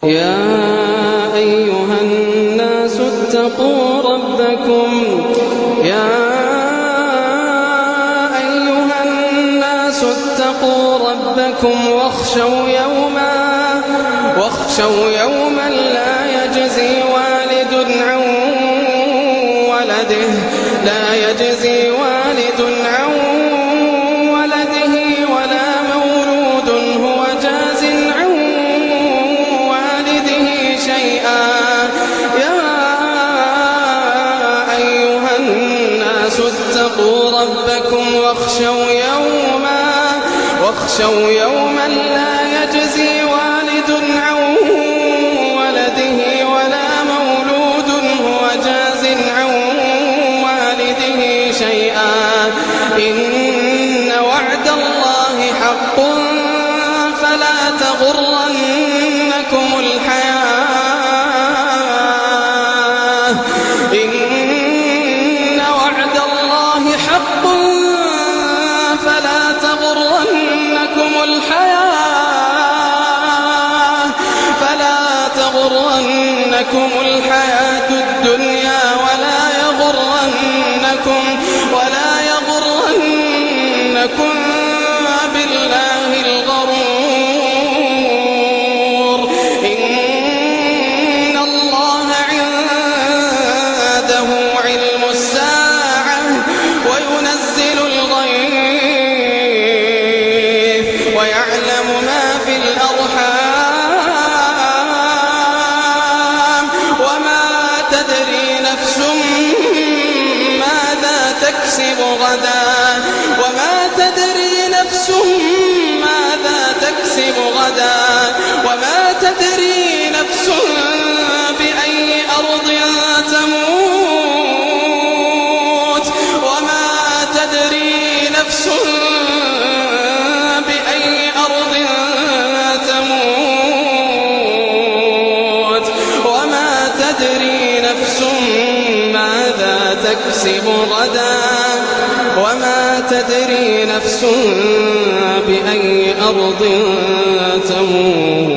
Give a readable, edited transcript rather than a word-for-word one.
يا أيها الناس اتقوا ربكم واخشوا يوما لا يجزي والد عن ولده ولا مولود هو جاز عن والده شيئا. يا أيها الناس اتقوا ربكم واخشوا يوما لا يجزي والد عن ولده ولا مولود هو جاز عن والده شيئا. إن وعد الله حق فلا تغرنكم الحياة الدنيا ولا يغرنكم بالله الغرور. إن الله عنده علم الساعة وينزل الغيث ويعلم ما في الأرحام وما تدري نفس ماذا تكسب غدا وما تدري نفس بأي أرض تموت وما تدري نفس ماذا تكسب غدا وما تدري نفس بأي أرض تموت.